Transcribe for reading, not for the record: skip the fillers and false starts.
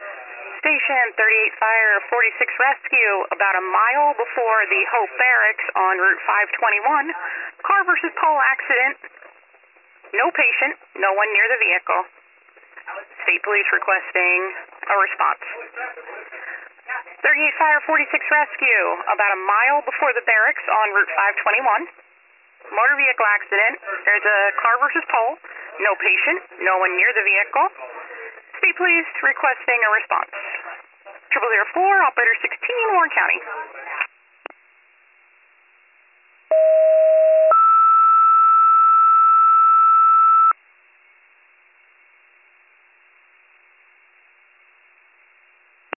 Station 38 Fire 46 Rescue, about a mile before the Hope Barracks on Route 521. Car versus pole accident. No patient, no one near the vehicle. State Police requesting a response. 38 Fire 46 Rescue, about a mile before the barracks on Route 521. Motor vehicle accident. There's a car versus pole. No patient, no one near the vehicle. State Police requesting a response. 0004, Operator 16, Warren County.